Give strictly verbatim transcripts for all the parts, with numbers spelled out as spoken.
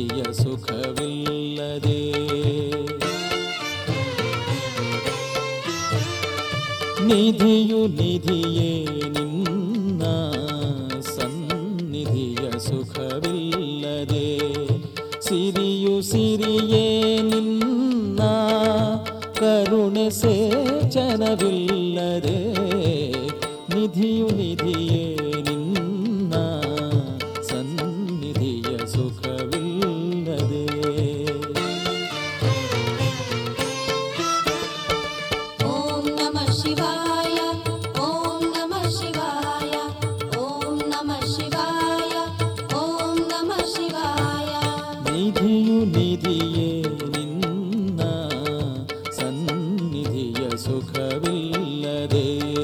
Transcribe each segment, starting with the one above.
ಸನ್ನಿಧಿಯ ಸುಖವಿಲ್ಲದೆ. ನಿಧಿಯು ನಿಧಿಯೇ ನಿನ್ನ ಸನ್ನಿಧಿಯ ಸುಖವಿಲ್ಲದೆ. ಸಿರಿಯು ಸಿರಿಯೇ ನಿನ್ನ ಕರುಣೆ ಸೇಚನವಿಲ್ಲದೆ. ನಿಧಿಯು ನಿಧಿಯೇ ನಿನ್ನ ಸನ್ನಿಧಿಯ ಸುಖವಿಲ್ಲದೆ. ಓಂ ನಮಃ ಶಿವಾಯ, ಓಂ ನಮಃ ಶಿವಾಯ, ಓಂ ನಮಃ ಶಿವಾಯ, ಓಂ ನಮಃ ಶಿವಾಯ. ನಿಧಿಯು ನಿಧಿಯೇ ನಿನ್ನ ಸನ್ನಿಧಿಯ ಸುಖವಿಲ್ಲದೆ.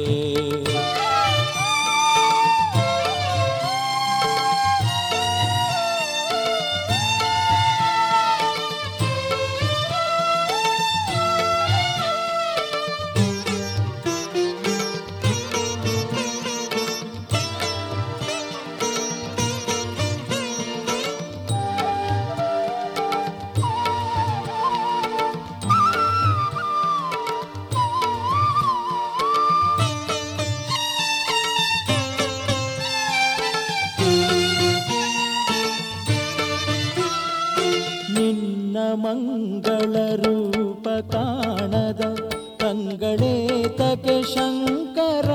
ನಿನ್ನ ಮಂಗಳ ರೂಪ ಕಾಣದ ಕಂಗಳೇತಕ್ಕೆ ಶಂಕರ.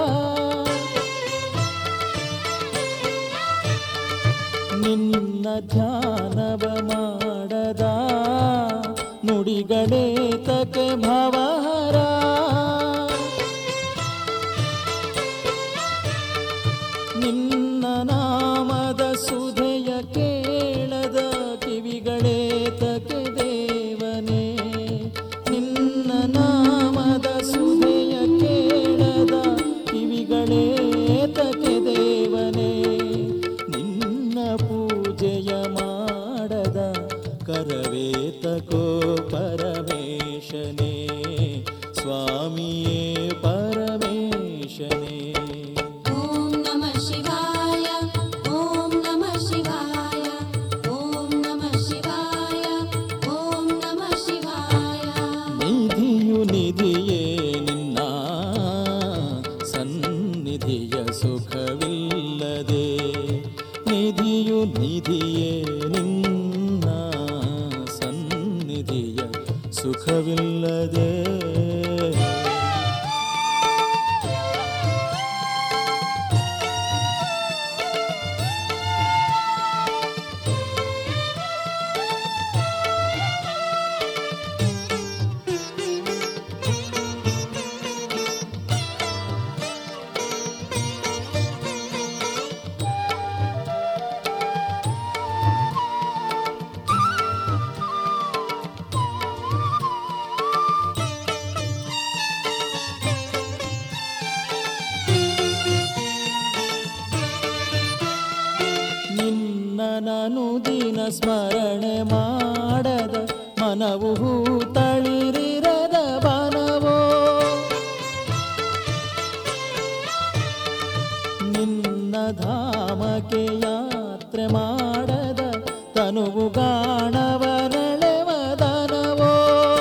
ನಿನ್ನ ಧ್ಯಾನವ ಮಾಡದ ನುಡಿಗಳೇತಕ್ಕೆ ಭವಹರ. ನಿನ್ನ ನಾಮದ ಸುಧೆಯ ಕೇಳದ ಕಿವಿಗಳೇತಕ್ಕೆ ದೇವನೇ. ನಿನ್ನ ನಾಮದ ಸುಧೆಯ ಕೇಳದ ಕಿವಿಗಳೇತಕ್ಕೆ ದೇವನೇ. ನಿನ್ನ ಪೂಜೆಯ ಮಾಡದ ಕರವೇತಕೋ ಪರಮೇಶನೇ. ಸ್ವಾಮಿಯೇ ಪರಮೇಶನೇ. ಓಂ ನಮಃ ಶಿವಾಯ, ಓಂ ನಮಃ ಶಿವಾಯ, ಓಂ ನಮಃ ಶಿವಾಯ, ಓಂ ನಮಃ ಶಿವಾಯ. ನಿಧಿಯು ನಿಧಿಯೇ ನಿನ್ನ ಸನ್ನಿಧಿಯ ಸುಖವಿಲ್ಲದೆ. ನಿಧಿಯು ನಿಧಿಯೇ ನಿನ್ನ ಸನ್ನಿಧಿಯ ಸುಖವಿಲ್ಲದೆ. ನಿನ್ನನನು ದಿನ ಸ್ಮರಣೆ ಮಾಡದ ಮನವು ತಳಿರಿರದ ಬನವೋ. ನಿನ್ನ ಧಾಮಕ್ಕೆ ಯಾತ್ರೆ ಮಾಡದ ತನುವು ಗಾಣವರಳೆವದನವೋ.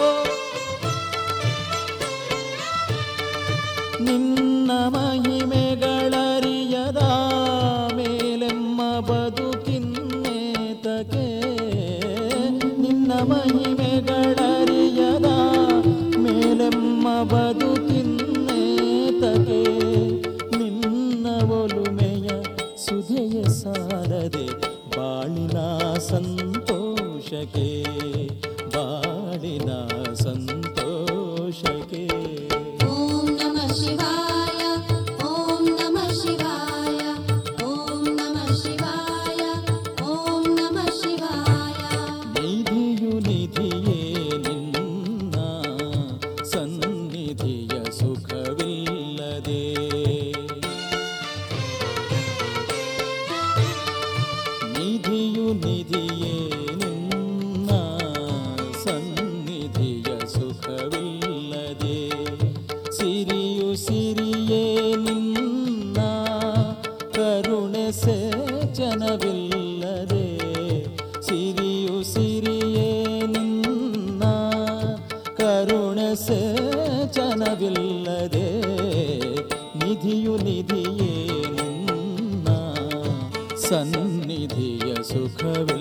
ನಿನ್ನ ಮಹಿಮೆಗಳರಿಯದ ಮೇಲೆಮ್ಮ ಬದುಕಿನ್ನೇತಕ್ಕೆ. ನಿನ್ನ ಮಹಿಮೆಗಳರಿಯದ ಮೇಲೆಮ್ಮ ಬದುಕಿನ್ನೇತಕ್ಕೆ. ನಿನ್ನ ಒಲುಮೆಯ ಸುಧೆಯ ಸಾರದೆ ಬಾಳಿನ ಸಂತೋಷಕ್ಕೆ. ಬಾಳಿನ ಸಂತೋಷಕ್ಕೆ. ಓಂ ನಮಃ ಶಿವಾಯ, ಓಂ ನಮಃ ಶಿವಾಯ, ಓಂ ನಮಃ ಶಿವಾಯ, ಓಂ ನಮಃ ಶಿವಾಯ. ನಿಧಿಯು ನಿಧಿಯೇ ನಿನ್ನ ಸನ್ನಿಧಿಯ ಸುಖವಿಲ್ಲದೆ. ನಿಧಿಯು ನಿಧಿಯೇ ನಿನ್ನ ಸನ್ನಿಧಿಯ ಸುಖವಿಲ್ಲದೆ. ಸಿರಿಯು ಸಿರಿ ಸಿರಿಯೇ ನಿನ್ನ ಕರುಣೆ ಸೇಚನವಿಲ್ಲದೆ ನಿಧಿಯು ನಿಧಿಯೇ ನಿನ್ನ ಸನ್ನಿಧಿಯ ಸುಖವಿಲ್ಲದೆ